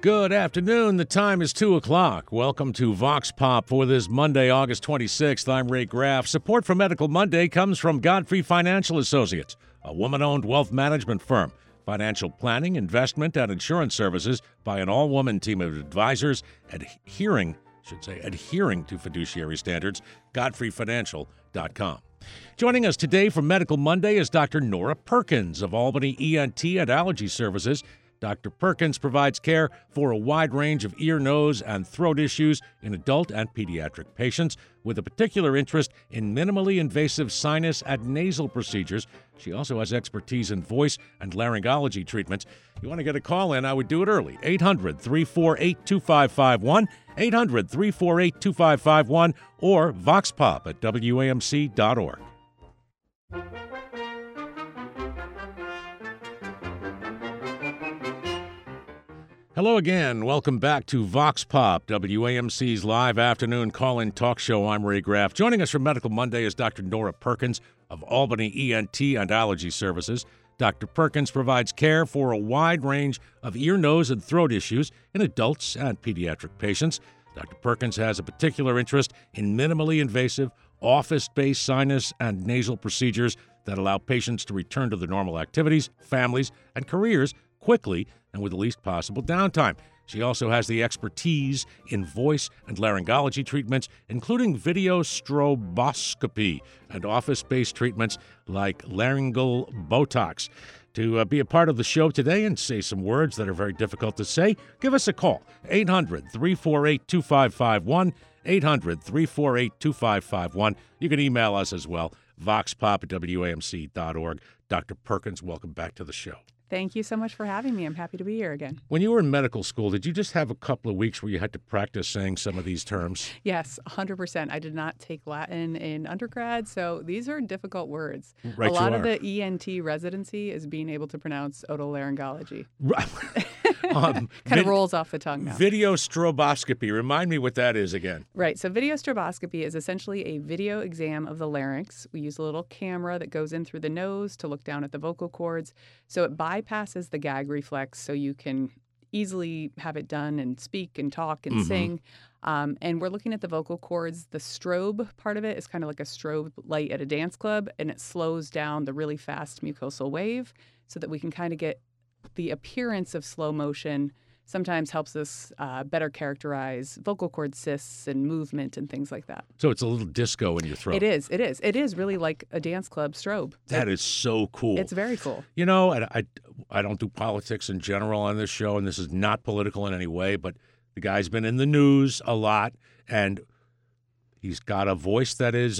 Good afternoon. The time is 2 o'clock. Welcome to Vox Pop for this Monday, August 26th. I'm Ray Graff. Support for Medical Monday comes from Godfrey Financial Associates, a woman-owned wealth management firm. Financial planning, investment, and insurance services by an all-woman team of advisors adhering to fiduciary standards. GodfreyFinancial.com. Joining us today for Medical Monday is Dr. Nora Perkins of Albany ENT and Allergy Services. Dr. Perkins provides care for a wide range of ear, nose, and throat issues in adult and pediatric patients, with a particular interest in minimally invasive sinus and nasal procedures. She also has expertise in voice and laryngology treatments. You want to get a call in, I would do it early. 800-348-2551, 800-348-2551, or voxpop at WAMC.org. Hello again. Welcome back to Vox Pop, WAMC's live afternoon call-in talk show. I'm Ray Graff. Joining us for Medical Monday is Dr. Nora Perkins of Albany ENT and Allergy Services. Dr. Perkins provides care for a wide range of ear, nose, and throat issues in adults and pediatric patients. Dr. Perkins has a particular interest in minimally invasive, office-based sinus and nasal procedures that allow patients to return to their normal activities, families, and careers quickly and with the least possible downtime. She also has the expertise in voice and laryngology treatments, including video stroboscopy and office-based treatments like laryngeal Botox. To be a part of the show today and say some words that are very difficult to say, give us a call, 800-348-2551, 800-348-2551. You can email us as well, voxpop@wamc.org. Dr. Perkins, welcome back to the show. Thank you so much for having me. I'm happy to be here again. When you were in medical school, did you just have a couple of weeks where you had to practice saying some of these terms? Yes, 100%. I did not take Latin in undergrad, so these are difficult words. Right, a lot of the ENT residency is being able to pronounce otolaryngology. Right. Kind of rolls off the tongue now. Video stroboscopy. Remind me what that is again. Right. So video stroboscopy is essentially a video exam of the larynx. We use a little camera that goes in through the nose to look down at the vocal cords. So it bypasses the gag reflex, so you can easily have it done and speak and talk and sing. And we're looking at the vocal cords. The strobe part of it is kind of like a strobe light at a dance club, and it slows down the really fast mucosal wave so that we can kind of get the appearance of slow motion. Sometimes helps us better characterize vocal cord cysts and movement and things like that. So it's a little disco in your throat. It is. It is. It is really like a dance club strobe. That is so cool. It's very cool. You know, I don't do politics in general on this show, and this is not political in any way, but the guy's been in the news a lot, and he's got a voice that is,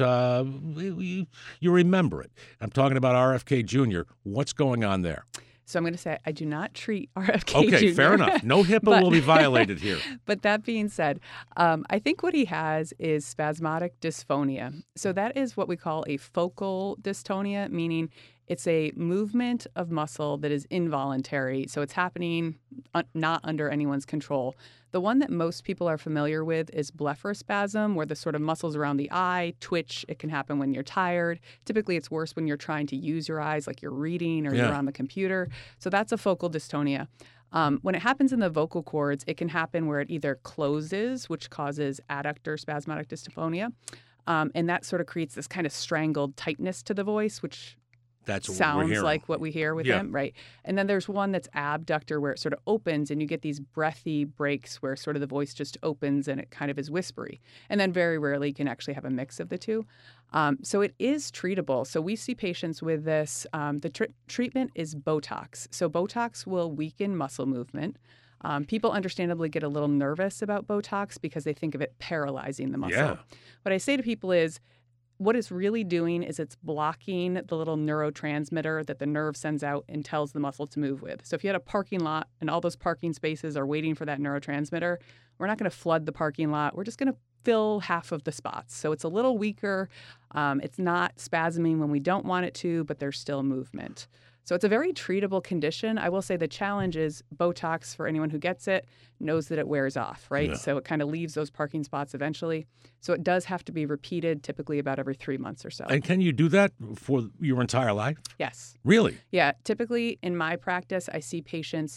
you remember it. I'm talking about RFK Jr. What's going on there? So I'm going to say I do not treat RFK Jr. Okay, fair enough. No HIPAA will be violated here. But that being said, I think what he has is spasmodic dysphonia. So that is what we call a focal dystonia, meaning it's a movement of muscle that is involuntary. So it's happening not under anyone's control. The one that most people are familiar with is blepharospasm, where the sort of muscles around the eye twitch. It can happen when you're tired. Typically, it's worse when you're trying to use your eyes, like you're reading or you're on the computer. So that's a focal dystonia. When it happens in the vocal cords, it can happen where it either closes, which causes adductor spasmodic dysphonia, and that sort of creates this kind of strangled tightness to the voice, which sounds like what we hear with him, right? And then there's one that's abductor, where it sort of opens and you get these breathy breaks where sort of the voice just opens and it kind of is whispery. And then very rarely you can actually have a mix of the two. So it is treatable. So we see patients with this. The treatment is Botox. So Botox will weaken muscle movement. People understandably get a little nervous about Botox because they think of it paralyzing the muscle. Yeah. What I say to people is, what it's really doing is it's blocking the little neurotransmitter that the nerve sends out and tells the muscle to move with. So if you had a parking lot and all those parking spaces are waiting for that neurotransmitter, we're not going to flood the parking lot. We're just going to fill half of the spots. So it's a little weaker. It's not spasming when we don't want it to, but there's still movement. So it's a very treatable condition. I will say the challenge is Botox, for anyone who gets it, knows that it wears off, right? Yeah. So it kind of leaves those parking spots eventually. So it does have to be repeated, typically about every 3 months or so. And can you do that for your entire life? Yes. Really? Yeah. Typically in my practice, I see patients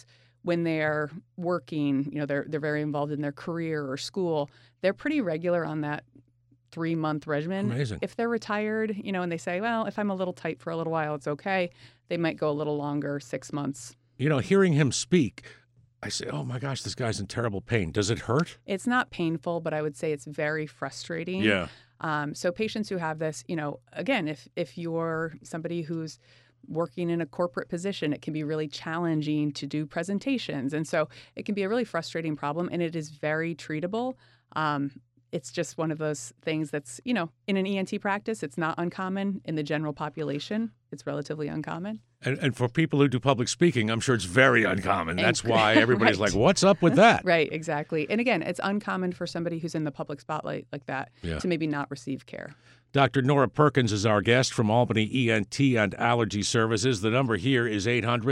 when they're working, they're very involved in their career or school, they're pretty regular on that 3-month regimen. Amazing. If they're retired, and they say, well, if I'm a little tight for a little while, it's okay. They might go a little longer, 6 months. Hearing him speak, I say, oh my gosh, this guy's in terrible pain. Does it hurt? It's not painful, but I would say it's very frustrating. Yeah. So patients who have this, again, if you're somebody who's working in a corporate position, it can be really challenging to do presentations. And so it can be a really frustrating problem, and it is very treatable. It's just one of those things that's, in an ENT practice, it's not uncommon. In the general population, it's relatively uncommon. And for people who do public speaking, I'm sure it's very uncommon. That's why everybody's like, what's up with that? Right, exactly. And again, it's uncommon for somebody who's in the public spotlight like that to maybe not receive care. Dr. Nora Perkins is our guest from Albany ENT and Allergy Services. The number here is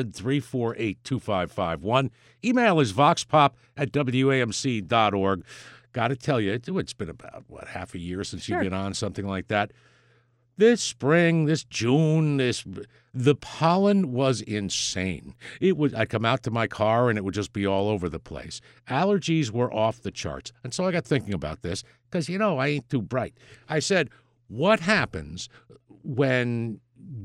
800-348-2551. Email is voxpop@wamc.org. Got to tell you, it's been about, half a year since you've been on, something like that. This spring, this June, the pollen was insane. I'd come out to my car and it would just be all over the place. Allergies were off the charts. And so I got thinking about this because, I ain't too bright. I said, what happens when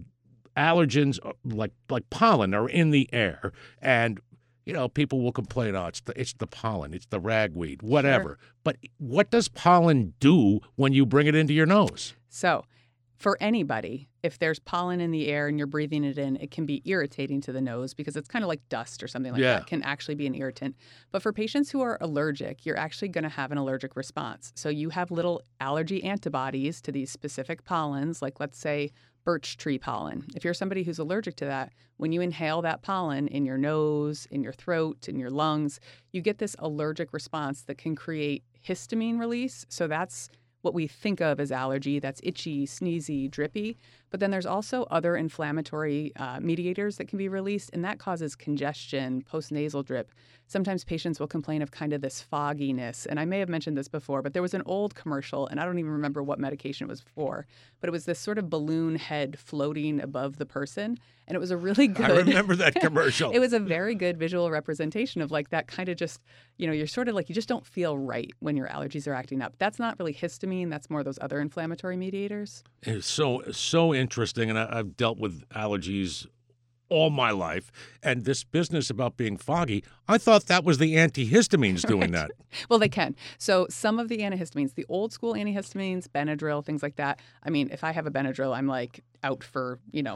allergens like pollen are in the air and people will complain, it's the pollen, it's the ragweed, whatever. Sure. But what does pollen do when you bring it into your nose? So for anybody, if there's pollen in the air and you're breathing it in, it can be irritating to the nose because it's kind of like dust or something like that. It can actually be an irritant. But for patients who are allergic, you're actually going to have an allergic response. So you have little allergy antibodies to these specific pollens, like let's say birch tree pollen. If you're somebody who's allergic to that, when you inhale that pollen in your nose, in your throat, in your lungs, you get this allergic response that can create histamine release. So that's what we think of as allergy. That's itchy, sneezy, drippy. But then there's also other inflammatory mediators that can be released, and that causes congestion, postnasal drip. Sometimes patients will complain of kind of this fogginess. And I may have mentioned this before, but there was an old commercial, and I don't even remember what medication it was for, but it was this sort of balloon head floating above the person. And it was a really good... I remember that commercial. It was a very good visual representation of like that kind of just, you're sort of like, you just don't feel right when your allergies are acting up. That's not really histamine. That's more those other inflammatory mediators. It's so interesting, and I've dealt with allergies all my life, and this business about being foggy, I thought that was the antihistamines doing that. Well, they can. So some of the antihistamines, the old school antihistamines, Benadryl, things like that. I mean, if I have a Benadryl, I'm like out for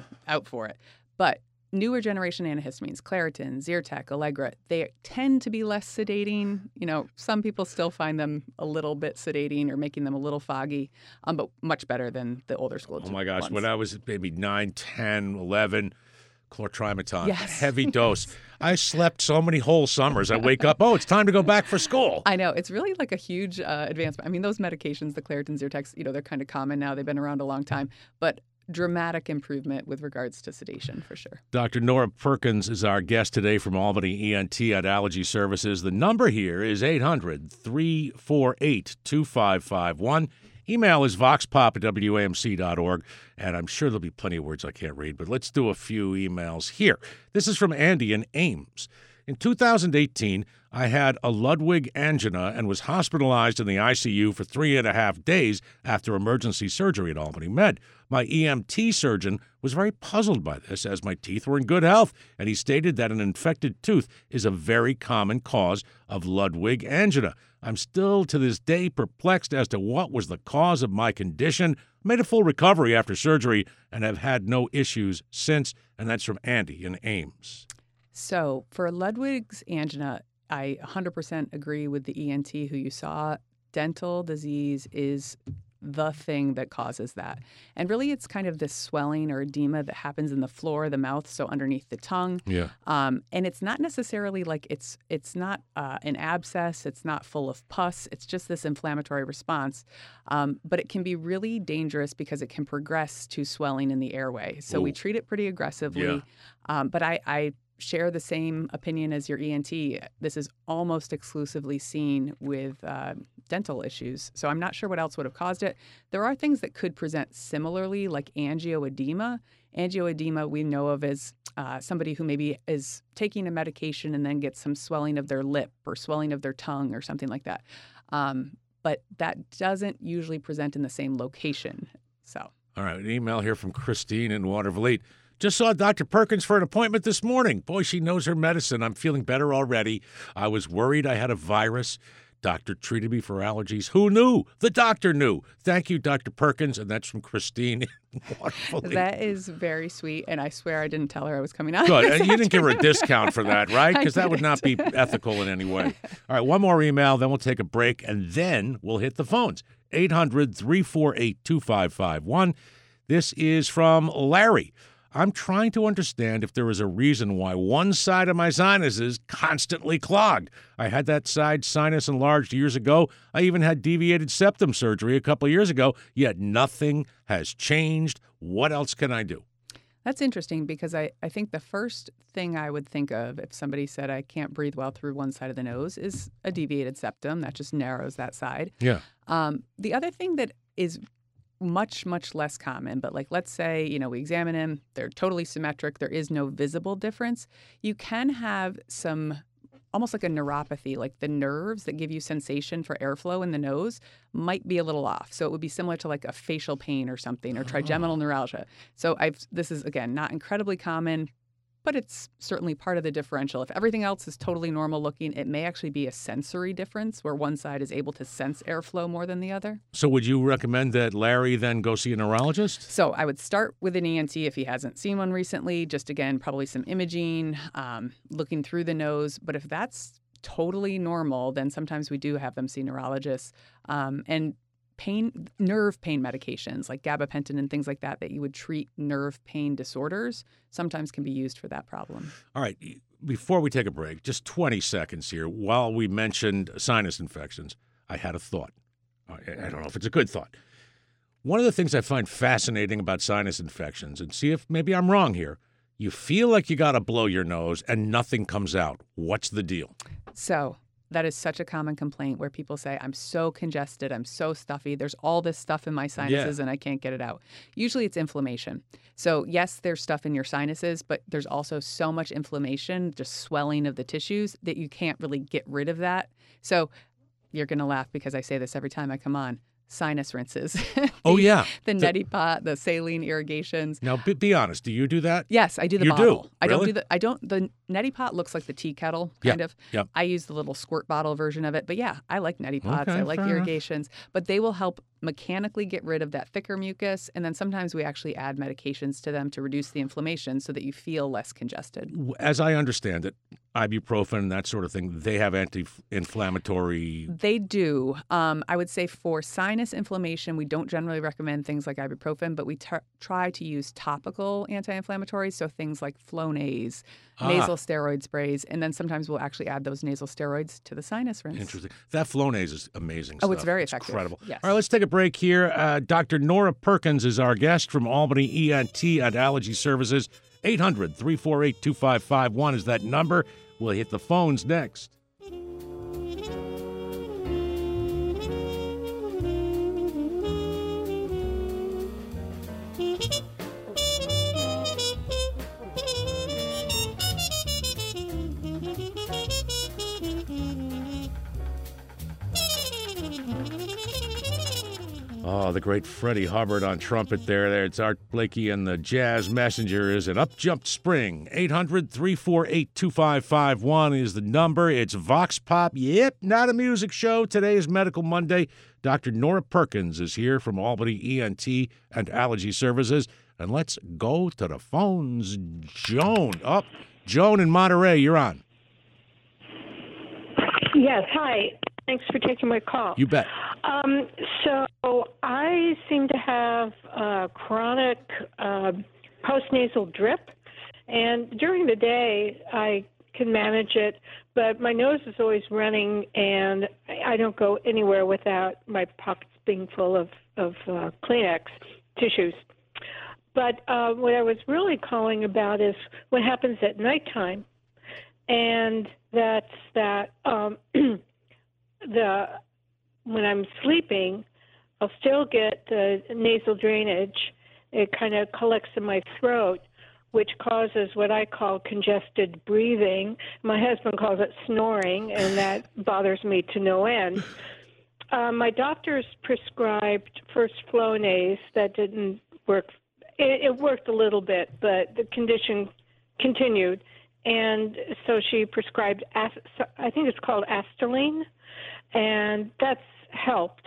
it. But newer generation antihistamines, Claritin, Zyrtec, Allegra, they tend to be less sedating. Some people still find them a little bit sedating or making them a little foggy, but much better than the older school ones. Oh, my gosh. When I was maybe 9, 10, 11, chlortrimeton, yes. Heavy dose. I slept so many whole summers. I wake up, it's time to go back for school. I know. It's really like a huge advancement. I mean, those medications, the Claritin, Zyrtecs, they're kind of common now. They've been around a long time. But dramatic improvement with regards to sedation, for sure. Dr. Nora Perkins is our guest today from Albany ENT and Allergy Services. The number here is 800-348-2551. Email is voxpop@wamc.org, and I'm sure there'll be plenty of words I can't read, but let's do a few emails here. This is from Andy in Ames. In 2018, I had a Ludwig angina and was hospitalized in the ICU for 3.5 days after emergency surgery at Albany Med. My EMT surgeon was very puzzled by this, as my teeth were in good health, and he stated that an infected tooth is a very common cause of Ludwig angina. I'm still to this day perplexed as to what was the cause of my condition. I made a full recovery after surgery and have had no issues since, and that's from Andy in Ames. So for Ludwig's angina, I 100% agree with the ENT who you saw. Dental disease is the thing that causes that. And really, it's kind of this swelling or edema that happens in the floor of the mouth, so underneath the tongue. Yeah. And it's not necessarily like it's not an abscess. It's not full of pus. It's just this inflammatory response. But it can be really dangerous because it can progress to swelling in the airway. So we treat it pretty aggressively. Yeah. But I share the same opinion as your ENT. This is almost exclusively seen with dental issues. So I'm not sure what else would have caused it. There are things that could present similarly, like angioedema. Angioedema we know of as somebody who maybe is taking a medication and then gets some swelling of their lip or swelling of their tongue or something like that. But that doesn't usually present in the same location. So. All right, an email here from Christine in Watervliet. Just saw Dr. Perkins for an appointment this morning. Boy, she knows her medicine. I'm feeling better already. I was worried I had a virus. Doctor treated me for allergies. Who knew? The doctor knew. Thank you, Dr. Perkins. And that's from Christine in Watervliet. That is very sweet, and I swear I didn't tell her I was coming on. Good. And you didn't give her a discount for that, right? Because that would not be ethical in any way. All right, one more email, then we'll take a break, and then we'll hit the phones. 800-348-2551. This is from Larry. I'm trying to understand if there is a reason why one side of my sinus is constantly clogged. I had that side sinus enlarged years ago. I even had deviated septum surgery a couple of years ago, yet nothing has changed. What else can I do? That's interesting because I think the first thing I would think of if somebody said I can't breathe well through one side of the nose is a deviated septum. That just narrows that side. Yeah. The other thing that is much, much less common, but like let's say, we examine them, they're totally symmetric, there is no visible difference. You can have some almost like a neuropathy, like the nerves that give you sensation for airflow in the nose might be a little off. So it would be similar to like a facial pain or something or trigeminal neuralgia. So this is, again, not incredibly common, but it's certainly part of the differential. If everything else is totally normal looking, it may actually be a sensory difference where one side is able to sense airflow more than the other. So would you recommend that Larry then go see a neurologist? So I would start with an ENT if he hasn't seen one recently. Just again, probably some imaging, looking through the nose. But if that's totally normal, then sometimes we do have them see neurologists. And nerve pain medications like gabapentin and things like that you would treat nerve pain disorders sometimes can be used for that problem. All right. Before we take a break, just 20 seconds here. While we mentioned sinus infections, I had a thought. I don't know if it's a good thought. One of the things I find fascinating about sinus infections, and see if maybe I'm wrong here, you feel like you got to blow your nose and nothing comes out. What's the deal? So that is such a common complaint where people say, I'm so congested, I'm so stuffy, there's all this stuff in my sinuses and I can't get it out. Usually it's inflammation. So yes, there's stuff in your sinuses, but there's also so much inflammation, just swelling of the tissues that you can't really get rid of that. So you're going to laugh because I say this every time I come on. Sinus rinses. The neti pot, the saline irrigations. Now, be honest. Do you do that? Yes, I do the you bottle. Really? The neti pot looks like the tea kettle, kind of. Yep. I use the little squirt bottle version of it. But yeah, I like neti pots. Okay, I like fair irrigations. But they will help mechanically get rid of that thicker mucus. And then sometimes we actually add medications to them to reduce the inflammation so that you feel less congested. As I understand it, ibuprofen, that sort of thing, they have anti-inflammatory. They do. I would say for sinus inflammation, we don't generally recommend things like ibuprofen, but we try to use topical anti-inflammatories, so things like Flonase, nasal steroid sprays, and then sometimes we'll actually add those nasal steroids to the sinus rinse. Interesting. That Flonase is amazing stuff. Oh, it's very effective. Incredible. Yes. All right, let's take a break here. Dr. Nora Perkins is our guest from Albany ENT and Allergy Services. 800-348-2551 is that number. We'll hit the phones next. Oh, the great Freddie Hubbard on trumpet there. It's Art Blakey and the Jazz Messenger is an Up Jumped Spring. 800-348-2551 is the number. It's Vox Pop. Yep, not a music show. Today is Medical Monday. Dr. Nora Perkins is here from Albany ENT and Allergy Services. And let's go to the phones. Joan. Joan in Monterey, you're on. Yes, hi. Thanks for taking my call. You bet. So I seem to have chronic postnasal drip, and during the day I can manage it, but my nose is always running, and I don't go anywhere without my pockets being full of Kleenex tissues. But what I was really calling about is what happens at nighttime, and that's that when I'm sleeping, I'll still get the nasal drainage, it kind of collects in my throat, which causes what I call congested breathing. My husband calls it snoring, and that bothers me to no end. My doctors prescribed first Flonase. That didn't work. It worked a little bit, but the condition continued. And so she prescribed, I think it's called Astelline, and that's helped.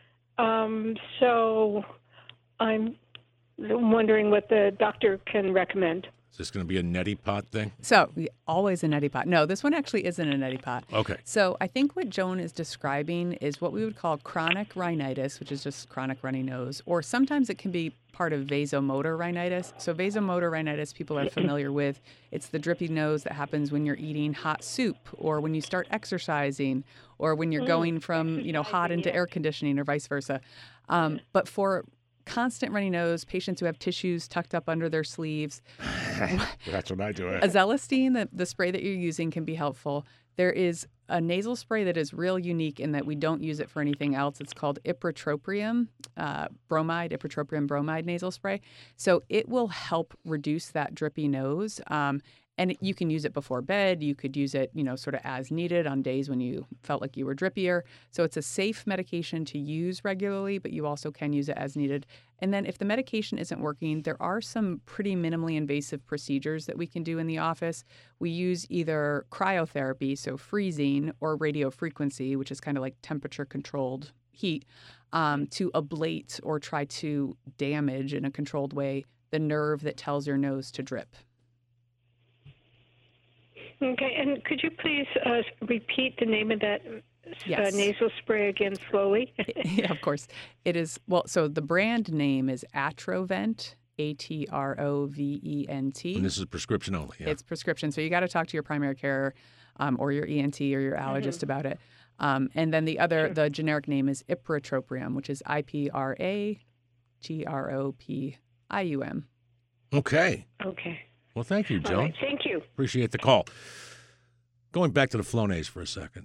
So I'm wondering what the doctor can recommend. Is this going to be a neti pot thing? So always a neti pot. No, this one actually isn't a neti pot. Okay. So I think what Joan is describing is what we would call chronic rhinitis, which is just chronic runny nose, or sometimes it can be part of vasomotor rhinitis. So vasomotor rhinitis, people are familiar with. It's the drippy nose that happens when you're eating hot soup, or when you start exercising, or when you're going from hot into air conditioning, or vice versa. But for constant runny nose, patients who have tissues tucked up under their sleeves. That's what I do. Azelastine, the spray that you're using, can be helpful. There is a nasal spray that is real unique in that we don't use it for anything else. It's called ipratropium bromide nasal spray. So it will help reduce that drippy nose. And you can use it before bed. You could use it, sort of as needed on days when you felt like you were drippier. So it's a safe medication to use regularly, but you also can use it as needed. And then if the medication isn't working, there are some pretty minimally invasive procedures that we can do in the office. We use either cryotherapy, so freezing, or radiofrequency, which is kind of like temperature-controlled heat, to ablate or try to damage in a controlled way the nerve that tells your nose to drip. Okay, and could you please repeat the name of that nasal spray again slowly? Yeah, of course. It is, so the brand name is Atrovent, Atrovent. And this is prescription only, yeah? It's prescription, so you got to talk to your primary care or your ENT or your allergist about it. And then the generic name is ipratropium, which is ipratropium. Okay. Okay. Well, thank you, Joan. All right, thank you. Appreciate the call. Going back to the Flonase for a second.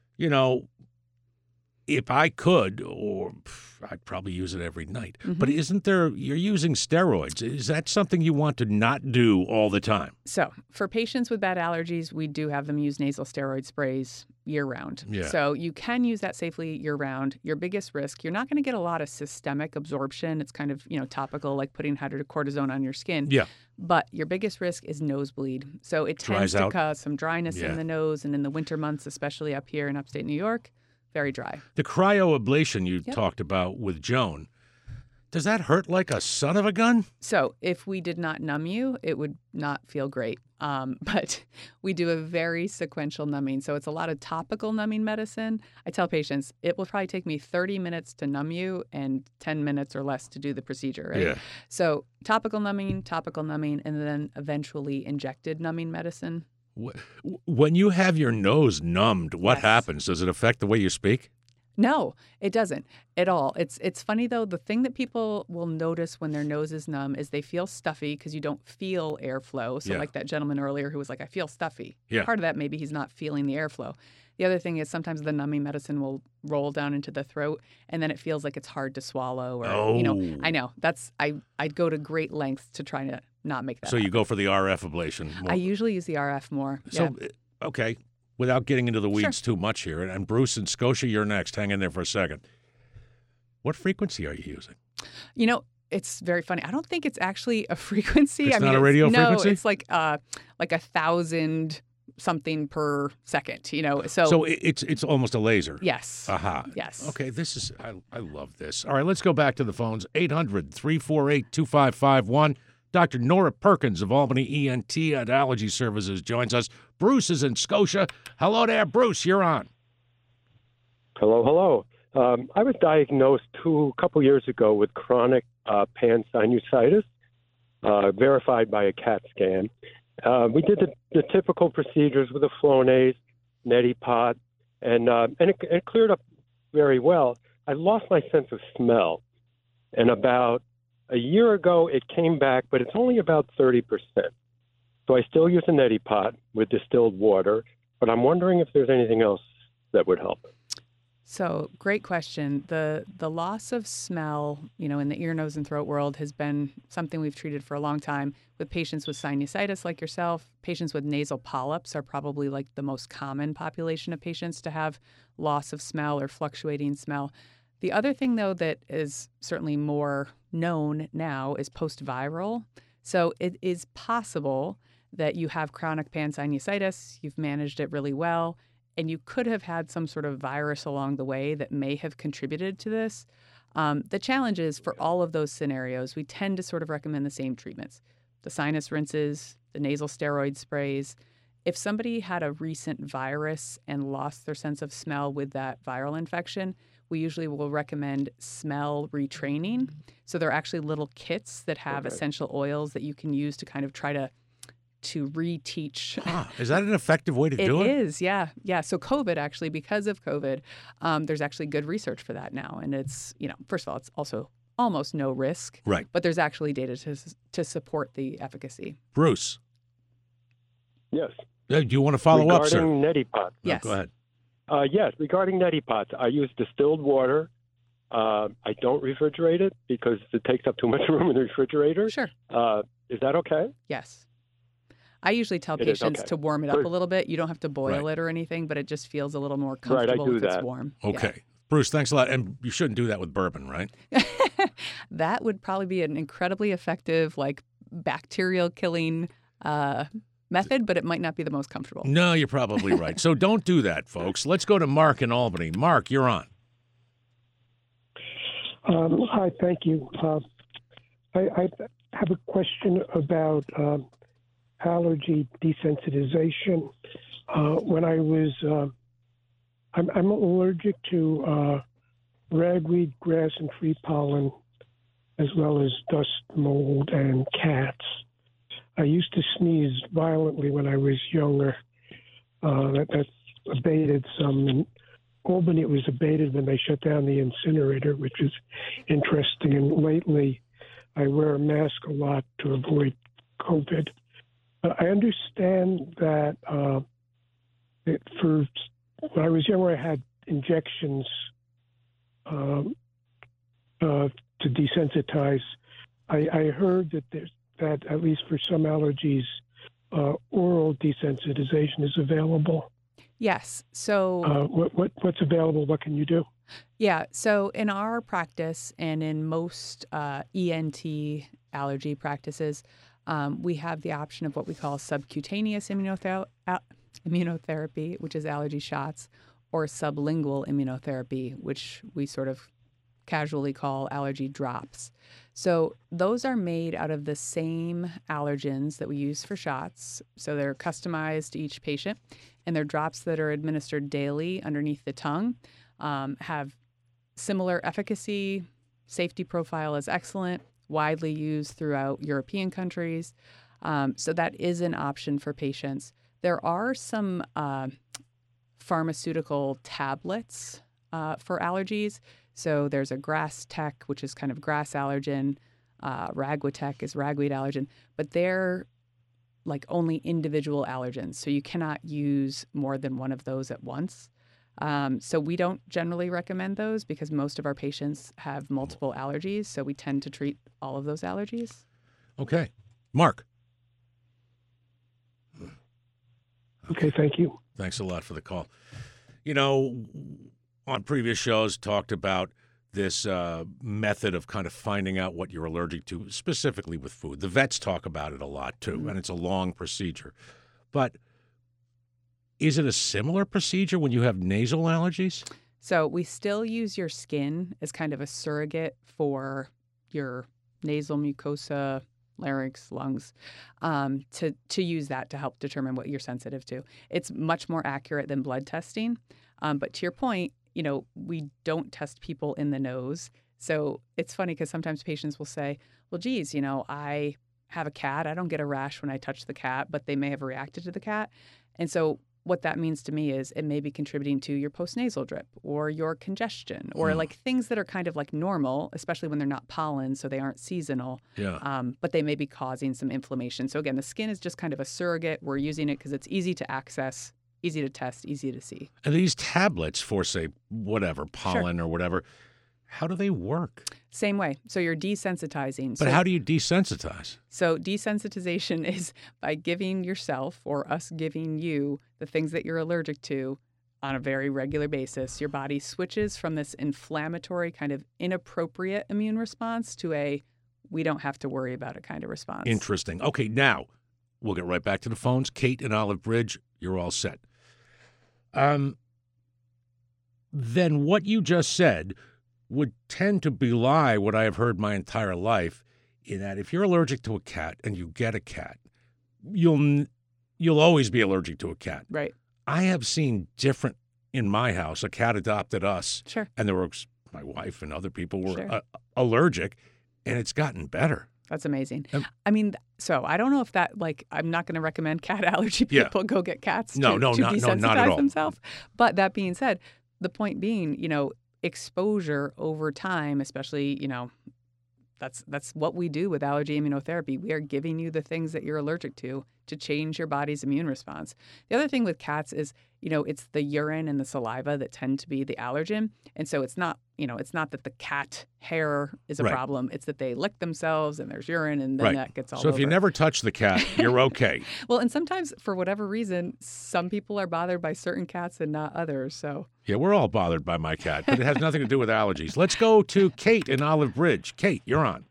If I could, I'd probably use it every night. Mm-hmm. But you're using steroids. Is that something you want to not do all the time? So for patients with bad allergies, we do have them use nasal steroid sprays year-round. Yeah. So you can use that safely year-round. Your biggest risk, you're not going to get a lot of systemic absorption. It's kind of, topical, like putting hydrocortisone on your skin. Yeah. But your biggest risk is nosebleed. So it tends to cause some dryness in the nose, and in the winter months, especially up here in upstate New York, very dry. The cryoablation you talked about with Joan, does that hurt like a son of a gun? So if we did not numb you, it would not feel great. But we do a very sequential numbing. So it's a lot of topical numbing medicine. I tell patients it will probably take me 30 minutes to numb you and 10 minutes or less to do the procedure, right? Yeah. So topical numbing, and then eventually injected numbing medicine. When you have your nose numbed, what happens? Does it affect the way you speak? No, it doesn't at all. It's funny, though. The thing that people will notice when their nose is numb is they feel stuffy because you don't feel airflow. So like that gentleman earlier who was like, I feel stuffy. Yeah. Part of that, maybe he's not feeling the airflow. The other thing is sometimes the numbing medicine will roll down into the throat, and then it feels like it's hard to swallow. Or, I know. I'd go to great lengths to try to not make that happen. You go for the RF ablation more. I usually use the RF more. So, okay, without getting into the weeds too much here, and Bruce and Scotia, you're next. Hang in there for a second. What frequency are you using? It's very funny. I don't think it's actually a frequency. It's not a radio frequency? No, it's like 1,000 something per second, So it's almost a laser. Yes. Aha. Yes. Okay, I love this. All right, let's go back to the phones. 800-348-2551. Dr. Nora Perkins of Albany ENT and Allergy Services joins us. Bruce is in Scotia. Hello there, Bruce. You're on. Hello. I was diagnosed a couple years ago with chronic pansinusitis, verified by a CAT scan. We did the typical procedures with a Flonase, neti pot, and it cleared up very well. I lost my sense of smell, and about a year ago it came back, but it's only about 30%. So I still use a neti pot with distilled water, but I'm wondering if there's anything else that would help. So, great question. The loss of smell, in the ear, nose, and throat world has been something we've treated for a long time with patients with sinusitis like yourself. Patients with nasal polyps are probably like the most common population of patients to have loss of smell or fluctuating smell. The other thing, though, that is certainly more known now is post-viral. So it is possible that you have chronic pansinusitis, you've managed it really well, and you could have had some sort of virus along the way that may have contributed to this. The challenge is for all of those scenarios, we tend to sort of recommend the same treatments. The sinus rinses, the nasal steroid sprays. If somebody had a recent virus and lost their sense of smell with that viral infection, we usually will recommend smell retraining. So they're actually little kits that have essential oils that you can use to kind of try to reteach. Is that an effective way to do it? It is, yeah. Yeah. So COVID, actually, because of COVID, there's actually good research for that now. And it's, first of all, it's also almost no risk. Right. But there's actually data to support the efficacy. Bruce. Yes. Do you want to follow up, sir? Regarding neti pots. Yes. Go ahead. Yes, regarding neti pots, I use distilled water. I don't refrigerate it because it takes up too much room in the refrigerator. Sure. Is that okay? Yes. I usually tell It is, patients okay. to warm it up a little bit. You don't have to boil Right. it or anything, but it just feels a little more Right, I comfortable do if it's that. warm. Okay. Bruce, thanks a lot. And you shouldn't do that with bourbon, right? Yeah. That would probably be an incredibly effective, bacterial killing method, but it might not be the most comfortable. No, you're probably right. So don't do that, folks. Let's go to Mark in Albany. Mark, you're on. Hi, thank you. I have a question about allergy desensitization. When I was, I'm allergic to ragweed, grass, and tree pollen, as well as dust, mold, and cats. I used to sneeze violently when I was younger. That abated some. In Albany, it was abated when they shut down the incinerator, which is interesting. And lately, I wear a mask a lot to avoid COVID. I understand that when I was younger, I had injections to desensitize. I heard that at least for some allergies, oral desensitization is available. Yes. So what's available? What can you do? Yeah. So in our practice and in most ENT allergy practices, we have the option of what we call subcutaneous immunotherapy, which is allergy shots, or sublingual immunotherapy, which we sort of casually call allergy drops. So those are made out of the same allergens that we use for shots. So they're customized to each patient, and they're drops that are administered daily underneath the tongue, have similar efficacy. Safety profile is excellent, widely used throughout European countries. So that is an option for patients. There are some pharmaceutical tablets for allergies. So there's a Grass Tech, which is kind of grass allergen. Raguatech is ragweed allergen. But they're like only individual allergens. So you cannot use more than one of those at once. So we don't generally recommend those because most of our patients have multiple allergies. So we tend to treat all of those allergies. Okay. Mark. Okay, thank you. Thanks a lot for the call. On previous shows, talked about this method of kind of finding out what you're allergic to, specifically with food. The vets talk about it a lot, too, and it's a long procedure. But is it a similar procedure when you have nasal allergies? So we still use your skin as kind of a surrogate for your nasal mucosa, larynx, lungs, to use that to help determine what you're sensitive to. It's much more accurate than blood testing. But to your point, we don't test people in the nose. So it's funny because sometimes patients will say, well, geez, I have a cat. I don't get a rash when I touch the cat, but they may have reacted to the cat. And so what that means to me is it may be contributing to your postnasal drip or your congestion or like things that are kind of like normal, especially when they're not pollen, so they aren't seasonal. Yeah. But they may be causing some inflammation. So again, the skin is just kind of a surrogate. We're using it because it's easy to access easy to test, easy to see. And these tablets for, say, whatever, pollen or whatever, how do they work? Same way. So you're desensitizing. But how do you desensitize? So desensitization is by giving yourself or us giving you the things that you're allergic to on a very regular basis. Your body switches from this inflammatory kind of inappropriate immune response to a we don't have to worry about it kind of response. Interesting. Okay, now we'll get right back to the phones. Kate in Olive Bridge, you're all set. Then what you just said would tend to belie what I have heard my entire life, in that if you're allergic to a cat and you get a cat, you'll always be allergic to a cat. Right. I have seen different in my house. A cat adopted us. Sure. And there were my wife and other people were Sure. Allergic, and it's gotten better. That's amazing. I mean, so I don't know if that, I'm not going to recommend cat allergy people go get cats to desensitize not at all. themselves. But that being said, the point being, exposure over time, especially, that's what we do with allergy immunotherapy. We are giving you the things that you're allergic to change your body's immune response. The other thing with cats is, it's the urine and the saliva that tend to be the allergen. And so it's not that the cat hair is a problem. It's that they lick themselves and there's urine and then that gets all over. So if you never touch the cat, you're okay. Well, and sometimes for whatever reason, some people are bothered by certain cats and not others. So yeah, we're all bothered by my cat, but it has nothing to do with allergies. Let's go to Kate in Olive Bridge. Kate, you're on.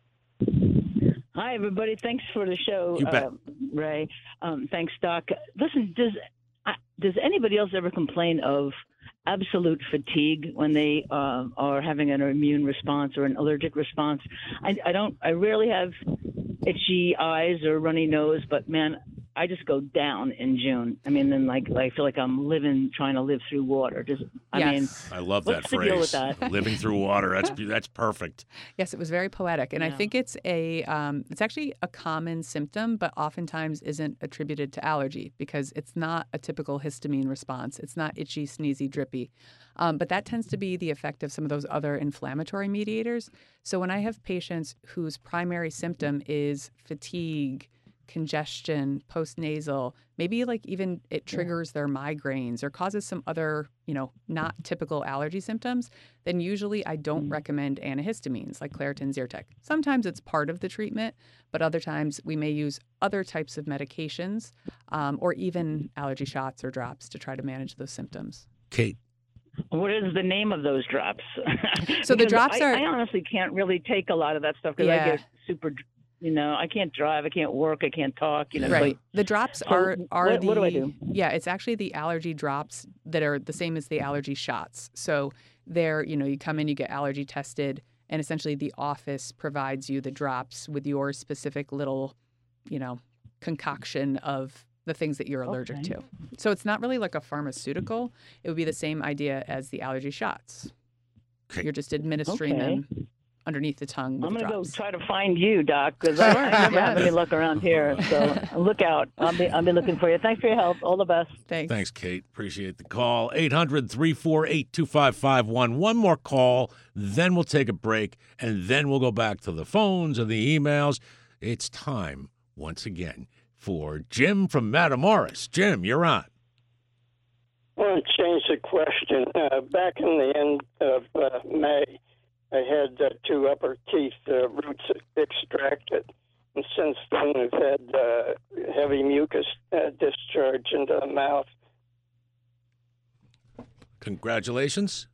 Hi, everybody. Thanks for the show, You bet. Ray. Thanks, Doc. Listen, does anybody else ever complain of absolute fatigue when they are having an immune response or an allergic response? I rarely have itchy eyes or runny nose, but man, I just go down in June. I mean, then I feel like I'm trying to live through water. I love that what's phrase. the deal with that? Living through water. That's perfect. Yes, it was very poetic, and I think it's it's actually a common symptom, but oftentimes isn't attributed to allergy because it's not a typical histamine response. It's not itchy, sneezy, drippy, but that tends to be the effect of some of those other inflammatory mediators. So when I have patients whose primary symptom is fatigue, congestion, postnasal, maybe even it triggers their migraines or causes some other, not typical allergy symptoms, then usually I don't recommend antihistamines like Claritin, Zyrtec. Sometimes it's part of the treatment, but other times we may use other types of medications or even allergy shots or drops to try to manage those symptoms. Kate. What is the name of those drops? So the drops are... I honestly can't really take a lot of that stuff because I get super... I can't drive, I can't work, I can't talk. Right. The drops are what do I do? Yeah, it's actually the allergy drops that are the same as the allergy shots. So they're, you come in, you get allergy tested, and essentially the office provides you the drops with your specific little, concoction of the things that you're allergic to. So it's not really like a pharmaceutical. It would be the same idea as the allergy shots. Okay. You're just administering them underneath the tongue with I'm going to go drops. try to find you, Doc, because I never have any luck around here. So look out. I'll be looking for you. Thanks for your help. All the best. Thanks, Kate. Appreciate the call. 800-348-2551. One more call, then we'll take a break, and then we'll go back to the phones and the emails. It's time, once again, for Jim from Matamoros. Jim, you're on. I want to change the question. Back in the end of May, I had 2 upper teeth roots extracted, and since then I've had heavy mucus discharge into the mouth. Congratulations.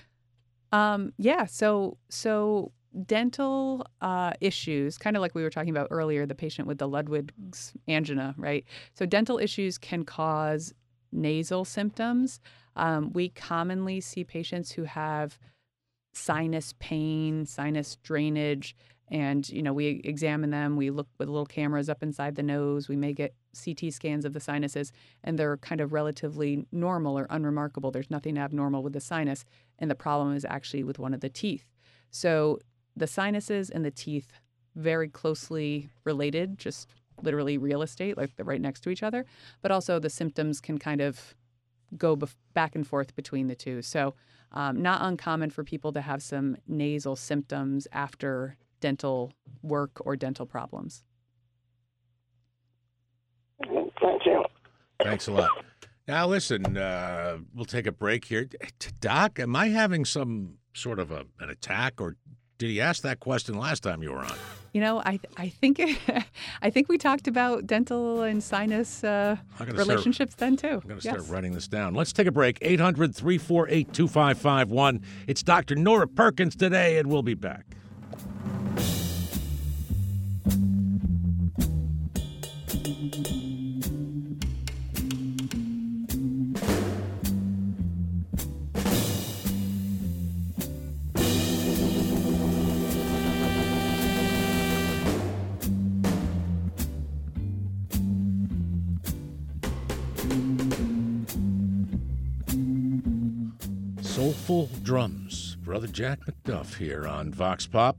So dental issues, kind of like we were talking about earlier, the patient with the Ludwig's angina, right? So dental issues can cause nasal symptoms. We commonly see patients who have sinus pain, sinus drainage, and we examine them. We look with little cameras up inside the nose. We may get CT scans of the sinuses, and they're kind of relatively normal or unremarkable. There's nothing abnormal with the sinus, and the problem is actually with one of the teeth. So the sinuses and the teeth very closely related, just literally real estate, like they're right next to each other, but also the symptoms can kind of go back and forth between the two. So not uncommon for people to have some nasal symptoms after dental work or dental problems. Thank you. Thanks a lot. Now, listen, we'll take a break here. Doc, am I having some sort of an attack, or did he ask that question last time you were on? You know, I think I think we talked about dental and sinus relationships then too. I'm going to start writing this down. Let's take a break. 800-348-2551. It's Dr. Nora Perkins today, and we'll be back. Soulful Drums. Brother Jack McDuff here on Vox Pop.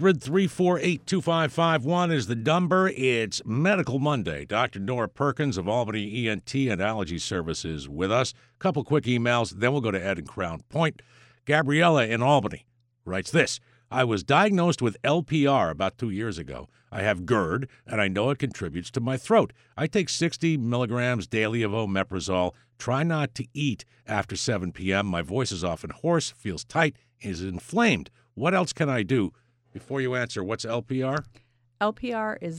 800-348-2551 is the number. It's Medical Monday. Dr. Nora Perkins of Albany ENT and Allergy Services with us. Couple quick emails, then we'll go to Ed in Crown Point. Gabriella in Albany writes this. I was diagnosed with LPR about 2 years ago. I have GERD, and I know it contributes to my throat. I take 60 milligrams daily of omeprazole. Try not to eat after 7 p.m. My voice is often hoarse, feels tight, is inflamed. What else can I do? Before you answer, what's LPR? LPR is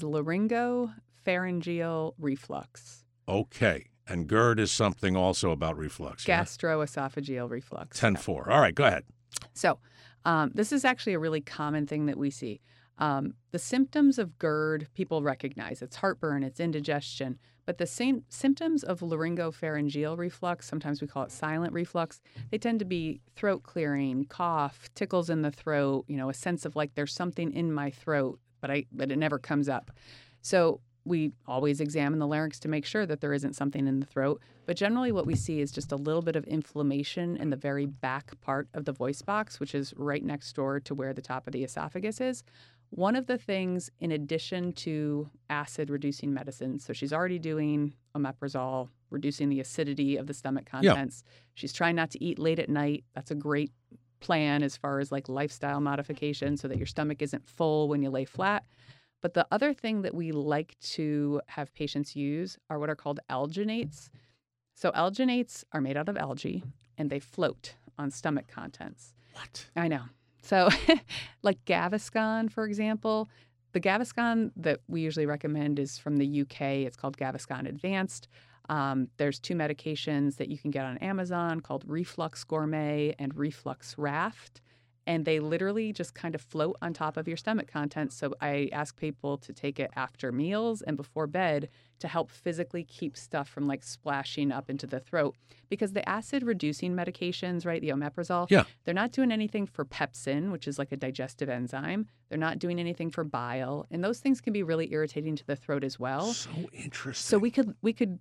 laryngopharyngeal reflux. Okay. And GERD is something also about reflux. Gastroesophageal reflux. 10-4. All right, go ahead. So this is actually a really common thing that we see. The symptoms of GERD, people recognize. It's heartburn, it's indigestion. But the same symptoms of laryngopharyngeal reflux, sometimes we call it silent reflux, they tend to be throat clearing, cough, tickles in the throat, a sense of like there's something in my throat, but it never comes up. So we always examine the larynx to make sure that there isn't something in the throat. But generally what we see is just a little bit of inflammation in the very back part of the voice box, which is right next door to where the top of the esophagus is. One of the things, in addition to acid-reducing medicines, so she's already doing omeprazole, reducing the acidity of the stomach contents. Yeah. She's trying not to eat late at night. That's a great plan as far as like lifestyle modification so that your stomach isn't full when you lay flat. But the other thing that we like to have patients use are what are called alginates. So alginates are made out of algae, and they float on stomach contents. What? I know. So like Gaviscon, for example, the Gaviscon that we usually recommend is from the UK. It's called Gaviscon Advanced. There's 2 medications that you can get on Amazon called Reflux Gourmet and Reflux Raft. And they literally just kind of float on top of your stomach contents. So I ask people to take it after meals and before bed to help physically keep stuff from like splashing up into the throat. Because the acid-reducing medications, right, the omeprazole, they're not doing anything for pepsin, which is like a digestive enzyme. They're not doing anything for bile. And those things can be really irritating to the throat as well. So interesting. So we could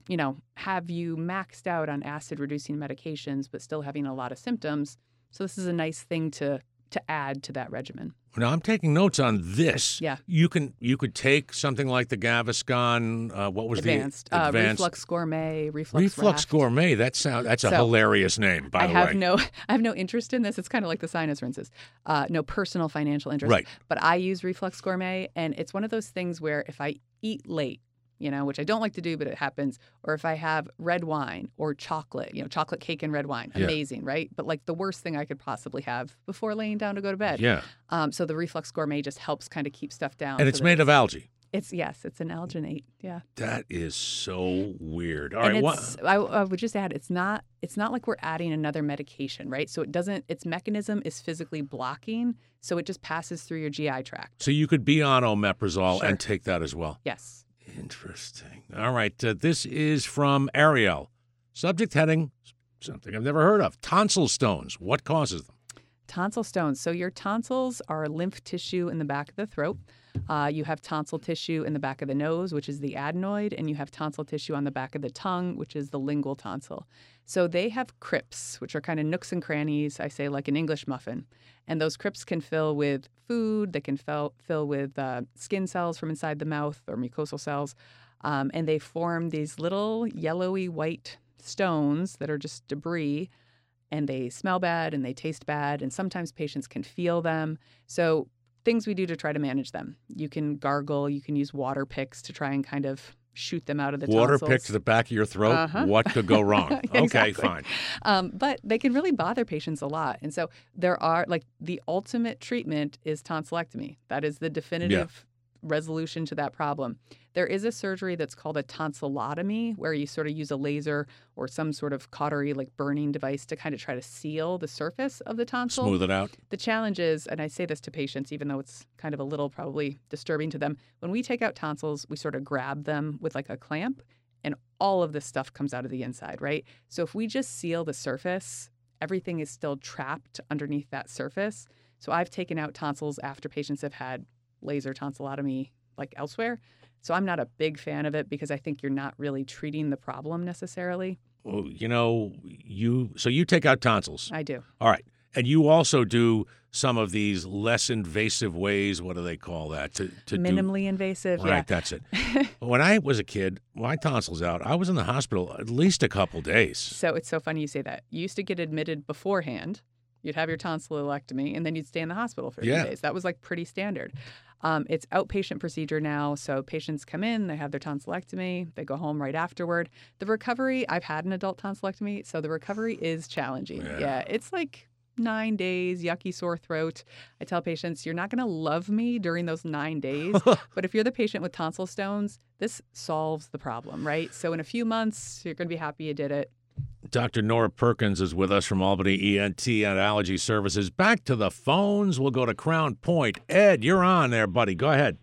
have you maxed out on acid-reducing medications, but still having a lot of symptoms. So this is a nice thing to add to that regimen. Now, I'm taking notes on this. Yeah. You could take something like the Gaviscon, what was Advanced? The Advanced? Reflux Gourmet, Reflux Raft. Gourmet, that's a hilarious name, by the way. I have no interest in this. It's kind of like the sinus rinses. No personal financial interest. Right. But I use Reflux Gourmet, and it's one of those things where if I eat late, which I don't like to do, but it happens. Or if I have red wine or chocolate, chocolate cake and red wine, amazing, right? But like the worst thing I could possibly have before laying down to go to bed. Yeah. So the Reflux Gourmet just helps kind of keep stuff down. And it's made of algae. It's an alginate. Yeah. That is so weird. All right. What? I would just add, it's not like we're adding another medication, right? So its mechanism is physically blocking. So it just passes through your GI tract. So you could be on omeprazole and take that as well. Yes. Interesting. All right. This is from Ariel. Subject heading, something I've never heard of. Tonsil stones. What causes them? Tonsil stones. So your tonsils are lymph tissue in the back of the throat. You have tonsil tissue in the back of the nose, which is the adenoid, and you have tonsil tissue on the back of the tongue, which is the lingual tonsil. So they have crypts, which are kind of nooks and crannies, I say like an English muffin. And those crypts can fill with food. They can fill with skin cells from inside the mouth or mucosal cells. And they form these little yellowy white stones that are just debris. And they smell bad and they taste bad. And sometimes patients can feel them. So things we do to try to manage them. You can gargle. You can use water picks to try and kind of shoot them out of the Water tonsils. picked to the back of your throat. Uh-huh. What could go wrong? Okay, Exactly. fine. But they can really bother patients a lot. And so there are, like, the ultimate treatment is tonsillectomy. That is the definitive resolution to that problem. There is a surgery that's called a tonsillotomy, where you sort of use a laser or some sort of cautery, like burning device, to kind of try to seal the surface of the tonsil. Smooth it out. The challenge is, and I say this to patients, even though it's kind of a little probably disturbing to them, when we take out tonsils, we sort of grab them with like a clamp, and all of this stuff comes out of the inside, right? So if we just seal the surface, everything is still trapped underneath that surface. So I've taken out tonsils after patients have had laser tonsillotomy like elsewhere. So I'm not a big fan of it because I think you're not really treating the problem necessarily. Well, you take out tonsils. I do. All right. And you also do some of these less invasive ways. What do they call that? To Minimally invasive. Right, Yeah. that's it. When I was a kid, my tonsils out, I was in the hospital at least a couple days. So it's so funny you say that. You used to get admitted beforehand. You'd have your tonsillectomy, and then you'd stay in the hospital for a few days. That was like pretty standard. It's outpatient procedure now. So patients come in, they have their tonsillectomy, they go home right afterward. The recovery, I've had an adult tonsillectomy, so the recovery is challenging. Yeah, it's like 9 days, yucky sore throat. I tell patients, you're not going to love me during those 9 days, but if you're the patient with tonsil stones, this solves the problem, right? So in a few months, you're going to be happy you did it. Dr. Nora Perkins is with us from Albany ENT and Allergy Services. Back to the phones. We'll go to Crown Point. Ed, you're on there, buddy. Go ahead.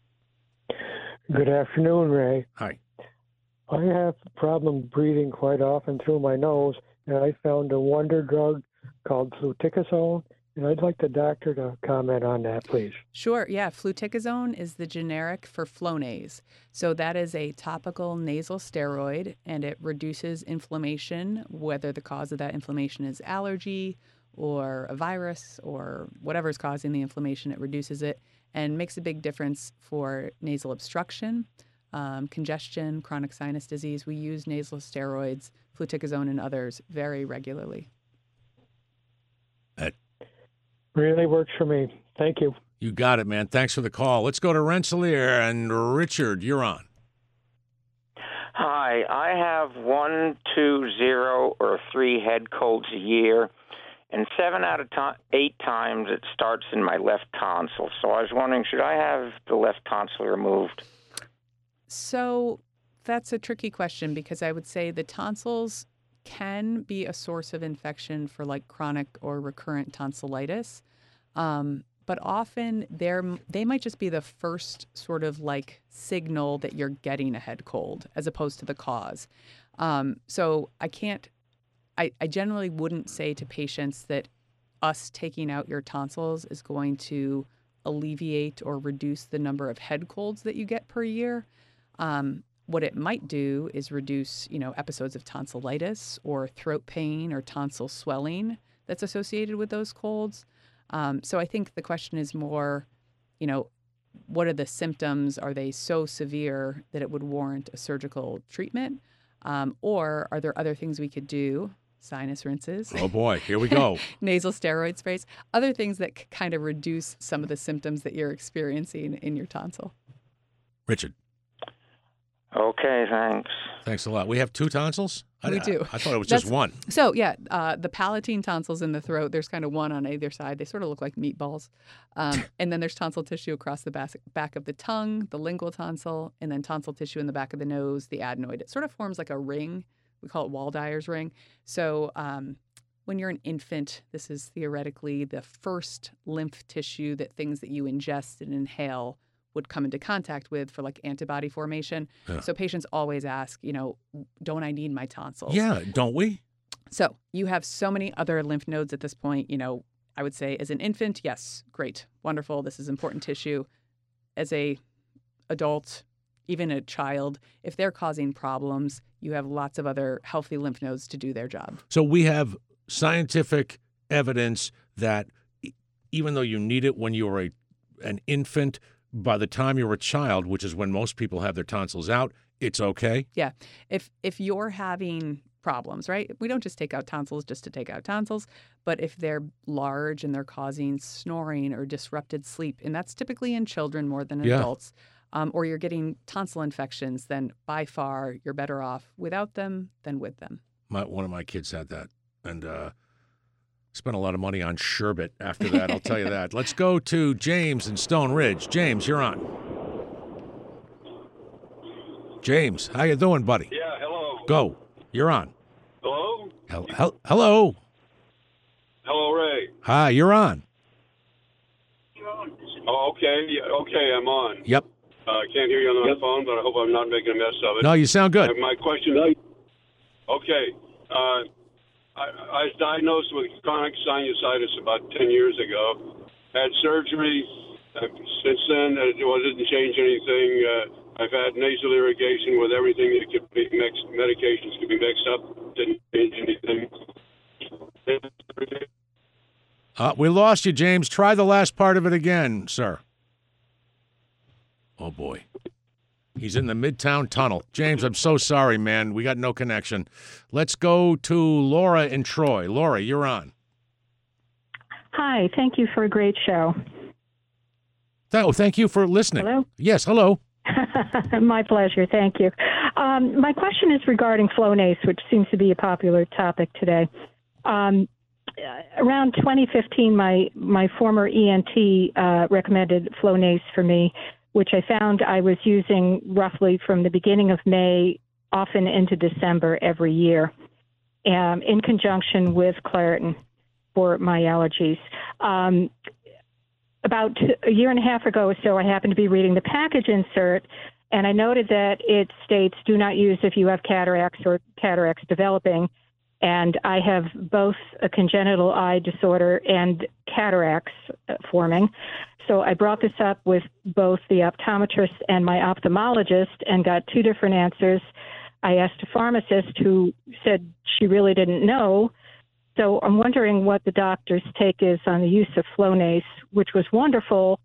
Good afternoon, Ray. Hi. I have a problem breathing quite often through my nose, and I found a wonder drug called fluticasone, and I'd like the doctor to comment on that, please. Sure. Yeah. Fluticasone is the generic for Flonase. So that is a topical nasal steroid, and it reduces inflammation, whether the cause of that inflammation is allergy or a virus or whatever is causing the inflammation. It reduces it and makes a big difference for nasal obstruction, congestion, chronic sinus disease. We use nasal steroids, fluticasone, and others very regularly. Really works for me. Thank you. You got it, man. Thanks for the call. Let's go to Rensselaer. And Richard, you're on. Hi, I have 1, 2, 0, or 3 head colds a year, and 7 out of 8 times it starts in my left tonsil. So I was wondering, should I have the left tonsil removed? So that's a tricky question because I would say the tonsils can be a source of infection for like chronic or recurrent tonsillitis. But often they might just be the first sort of like signal that you're getting a head cold as opposed to the cause. So I generally wouldn't say to patients that us taking out your tonsils is going to alleviate or reduce the number of head colds that you get per year. What it might do is reduce, episodes of tonsillitis or throat pain or tonsil swelling that's associated with those colds. So I think the question is more, what are the symptoms? Are they so severe that it would warrant a surgical treatment? Or are there other things we could do? Sinus rinses. Oh, boy. Here we go. Nasal steroid sprays. Other things that kind of reduce some of the symptoms that you're experiencing in your tonsil. Richard. Okay, thanks. Thanks a lot. We have 2 tonsils? We do. I thought it was just one. So, yeah, the palatine tonsils in the throat, there's kind of one on either side. They sort of look like meatballs. And then there's tonsil tissue across the back of the tongue, the lingual tonsil, and then tonsil tissue in the back of the nose, the adenoid. It sort of forms like a ring. We call it Waldeyer's ring. So when you're an infant, this is theoretically the first lymph tissue that things that you ingest and inhale would come into contact with for like antibody formation. Yeah. So patients always ask, don't I need my tonsils? Yeah, don't we? So you have so many other lymph nodes at this point. I would say as an infant, yes, great, wonderful. This is important tissue. As a adult, even a child, if they're causing problems, you have lots of other healthy lymph nodes to do their job. So we have scientific evidence that even though you need it when you're an infant, by the time you're a child, which is when most people have their tonsils out, it's okay? Yeah. If you're having problems, right? We don't just take out tonsils just to take out tonsils, but if they're large and they're causing snoring or disrupted sleep, and that's typically in children more than adults, or you're getting tonsil infections, then by far you're better off without them than with them. One of my kids had that, and spent a lot of money on sherbet after that, I'll tell you that. Let's go to James in Stone Ridge. James, you're on. James, how you doing, buddy? Yeah, hello. Go. You're on. Hello? Hello. Hello, Ray. Hi, you're on. Oh, okay. Okay, I'm on. Yep. I can't hear you on the phone, but I hope I'm not making a mess of it. No, you sound good. My question. Okay. I was diagnosed with chronic sinusitis about 10 years ago. Had surgery. Since then, it didn't change anything. I've had nasal irrigation with everything that could be mixed. Medications could be mixed up. Didn't change anything. We lost you, James. Try the last part of it again, sir. Oh, boy. He's in the Midtown Tunnel. James, I'm so sorry, man. We got no connection. Let's go to Laura in Troy. Laura, you're on. Hi. Thank you for a great show. Thank you for listening. Hello? Yes, hello. My pleasure. Thank you. My question is regarding Flonase, which seems to be a popular topic today. Around 2015, my former ENT recommended Flonase for me, which I found I was using roughly from the beginning of May, often into December every year, in conjunction with Claritin for my allergies. About a year and a half ago or so, I happened to be reading the package insert, and I noted that it states, do not use if you have cataracts or cataracts developing. And I have both a congenital eye disorder and cataracts forming. So I brought this up with both the optometrist and my ophthalmologist and got two different answers. I asked a pharmacist who said she really didn't know. So I'm wondering what the doctor's take is on the use of Flonase, which was wonderful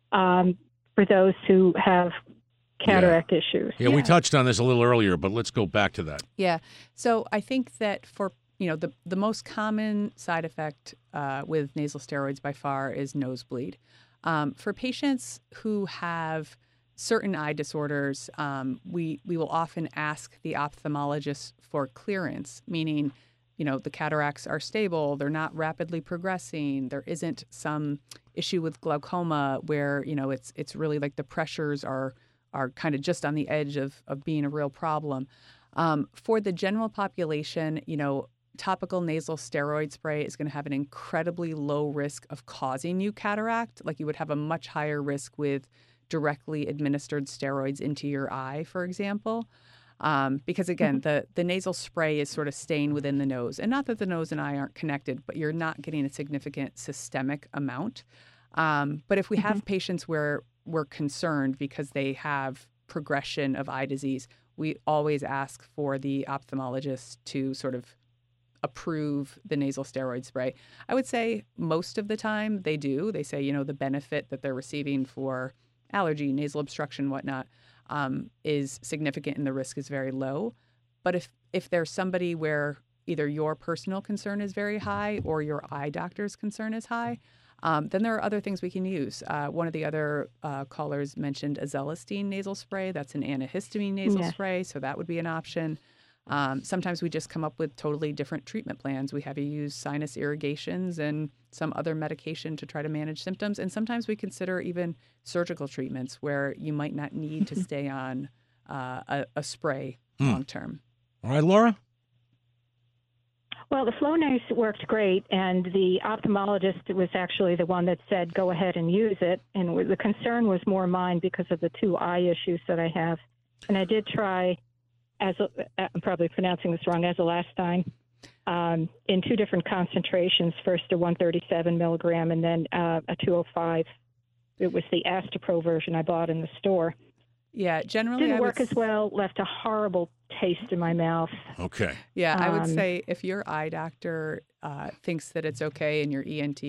for those who have cataract issues. Yeah, we touched on this a little earlier, but let's go back to that. Yeah. So I think that for, the most common side effect with nasal steroids by far is nosebleed. For patients who have certain eye disorders, we will often ask the ophthalmologist for clearance, meaning, the cataracts are stable, they're not rapidly progressing, there isn't some issue with glaucoma where, it's really like the pressures are kind of just on the edge of being a real problem. For the general population, topical nasal steroid spray is going to have an incredibly low risk of causing you cataract. Like you would have a much higher risk with directly administered steroids into your eye, for example. Because again, the nasal spray is sort of staying within the nose. And not that the nose and eye aren't connected, but you're not getting a significant systemic amount. But if we have patients where we're concerned because they have progression of eye disease, we always ask for the ophthalmologist to sort of approve the nasal steroid spray. I would say most of the time they do. They say, the benefit that they're receiving for allergy, nasal obstruction, whatnot, is significant and the risk is very low. But if there's somebody where either your personal concern is very high or your eye doctor's concern is high, then there are other things we can use. One of the other callers mentioned azelastine nasal spray. That's an antihistamine nasal spray, so that would be an option. Sometimes we just come up with totally different treatment plans. We have you use sinus irrigations and some other medication to try to manage symptoms. And sometimes we consider even surgical treatments where you might not need to stay on a spray long term. All right, Laura? Well, the Flonase worked great, and the ophthalmologist was actually the one that said, go ahead and use it. And the concern was more mine because of the two eye issues that I have. And I did try, I'm probably pronouncing this wrong, azelastine, in two different concentrations, first a 137 milligram and then a 205. It was the Astapro version I bought in the store. Yeah, generally didn't work as well, left a horrible taste in my mouth. Okay. Yeah, I would say if your eye doctor thinks that it's okay and your ENT,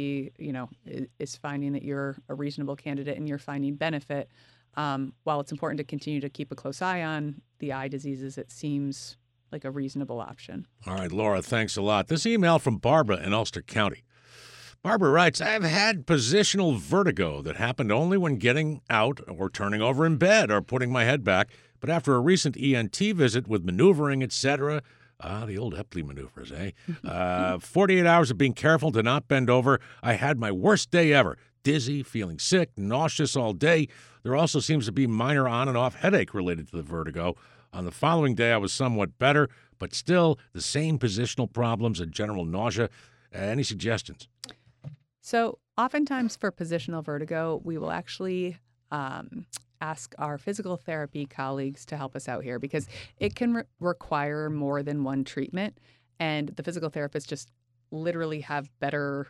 is finding that you're a reasonable candidate and you're finding benefit, while it's important to continue to keep a close eye on the eye diseases, it seems like a reasonable option. All right, Laura, thanks a lot. This email from Barbara in Ulster County. Barbara writes, I've had positional vertigo that happened only when getting out or turning over in bed or putting my head back. But after a recent ENT visit with maneuvering, etc., the old Epley maneuvers, 48 hours of being careful to not bend over, I had my worst day ever. Dizzy, feeling sick, nauseous all day. There also seems to be minor on and off headache related to the vertigo. On the following day, I was somewhat better, but still the same positional problems and general nausea. Any suggestions? So oftentimes for positional vertigo, we will actually ask our physical therapy colleagues to help us out here because it can require more than one treatment. And the physical therapists just literally have better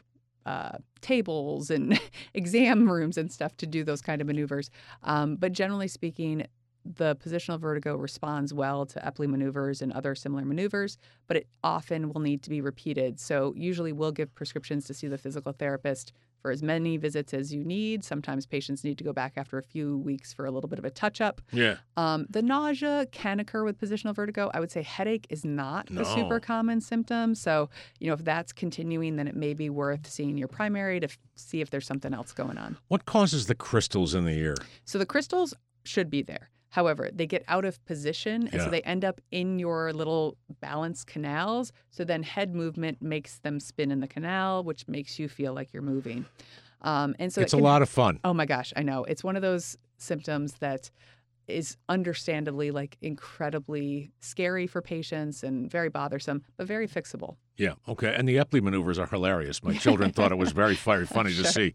tables and exam rooms and stuff to do those kind of maneuvers. But generally speaking, the positional vertigo responds well to Epley maneuvers and other similar maneuvers, but it often will need to be repeated. So usually we'll give prescriptions to see the physical therapist for as many visits as you need. Sometimes patients need to go back after a few weeks for a little bit of a touch-up. Yeah. The nausea can occur with positional vertigo. I would say headache is not a super common symptom. So, if that's continuing, then it may be worth seeing your primary to see if there's something else going on. What causes the crystals in the ear? So the crystals should be there. However, they get out of position, and so they end up in your little balance canals. So then head movement makes them spin in the canal, which makes you feel like you're moving. And so it's a lot of fun. Oh my gosh, I know. It's one of those symptoms that is understandably incredibly scary for patients and very bothersome, but very fixable. Yeah, okay. And the Epley maneuvers are hilarious. My children thought it was very funny to see.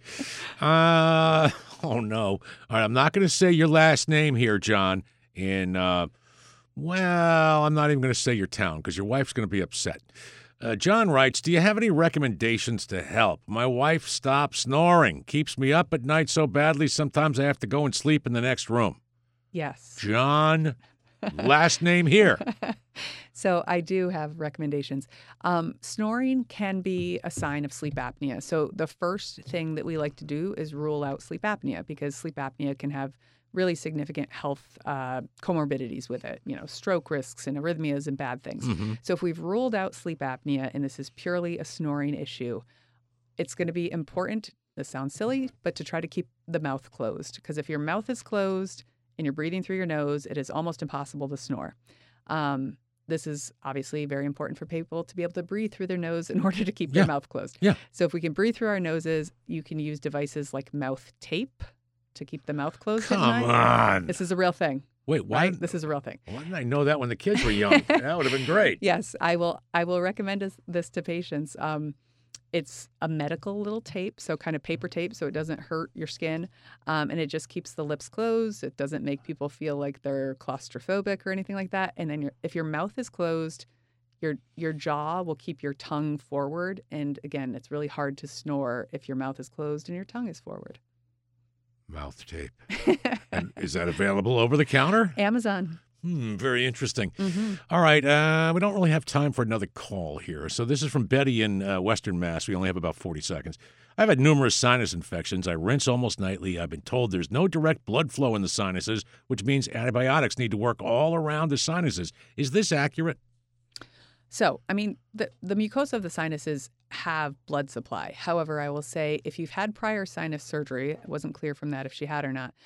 Oh, no. All right, I'm not going to say your last name here, John. I'm not even going to say your town because your wife's going to be upset. John writes, do you have any recommendations to help? My wife stopped snoring. Keeps me up at night so badly sometimes I have to go and sleep in the next room. Yes. John, last name here. So I do have recommendations. Snoring can be a sign of sleep apnea. So the first thing that we like to do is rule out sleep apnea because sleep apnea can have really significant health comorbidities with it, stroke risks and arrhythmias and bad things. Mm-hmm. So if we've ruled out sleep apnea and this is purely a snoring issue, it's going to be important, this sounds silly, but to try to keep the mouth closed because if your mouth is closed and you're breathing through your nose, it is almost impossible to snore. This is obviously very important for people to be able to breathe through their nose in order to keep their mouth closed. Yeah. So if we can breathe through our noses, you can use devices like mouth tape to keep the mouth closed at night. Come on. This is a real thing. Wait, why? Right? This is a real thing. Why didn't I know that when the kids were young? That would have been great. Yes, I will recommend this to patients. It's a medical little tape, so kind of paper tape, so it doesn't hurt your skin, and it just keeps the lips closed. It doesn't make people feel like they're claustrophobic or anything like that. And then if your mouth is closed, your jaw will keep your tongue forward. And again, it's really hard to snore if your mouth is closed and your tongue is forward. Mouth tape. And is that available over the counter? Amazon. Very interesting. Mm-hmm. All right. We don't really have time for another call here. So this is from Betty in Western Mass. We only have about 40 seconds. I've had numerous sinus infections. I rinse almost nightly. I've been told there's no direct blood flow in the sinuses, which means antibiotics need to work all around the sinuses. Is this accurate? So, the mucosa of the sinuses have blood supply. However, I will say if you've had prior sinus surgery, it wasn't clear from that if she had or not,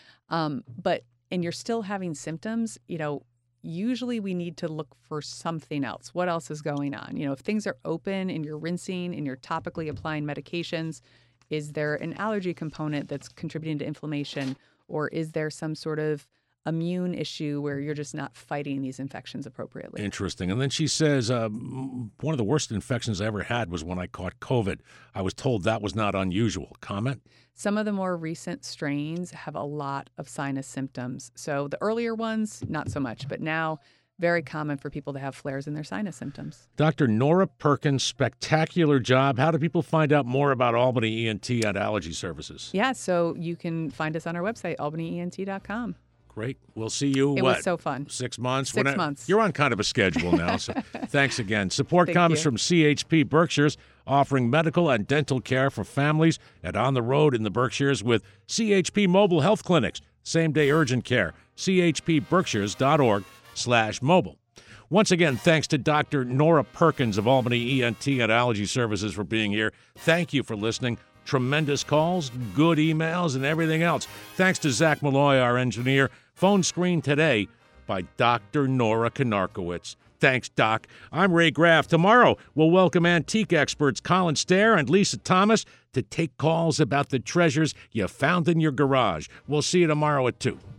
and you're still having symptoms, usually we need to look for something else. What else is going on? If things are open and you're rinsing and you're topically applying medications, is there an allergy component that's contributing to inflammation? Or is there some sort of immune issue where you're just not fighting these infections appropriately? Interesting. And then she says, one of the worst infections I ever had was when I caught COVID. I was told that was not unusual. Comment? Some of the more recent strains have a lot of sinus symptoms. So the earlier ones, not so much, but now very common for people to have flares in their sinus symptoms. Dr. Nora Perkins, spectacular job. How do people find out more about Albany ENT and allergy services? Yeah, so you can find us on our website, albanyent.com. Great. We'll see you, It was so fun. 6 months? 6 months. You're on kind of a schedule now, so thanks again. Support comes from CHP Berkshires, offering medical and dental care for families and on the road in the Berkshires with CHP Mobile Health Clinics, same-day urgent care, chpberkshires.org/mobile. Once again, thanks to Dr. Nora Perkins of Albany ENT and Allergy Services for being here. Thank you for listening. Tremendous calls, good emails, and everything else. Thanks to Zach Malloy, our engineer. Phone screen today by Dr. Nora Konarkowitz. Thanks, Doc. I'm Ray Graff. Tomorrow, we'll welcome antique experts Colin Stair and Lisa Thomas to take calls about the treasures you found in your garage. We'll see you tomorrow at 2.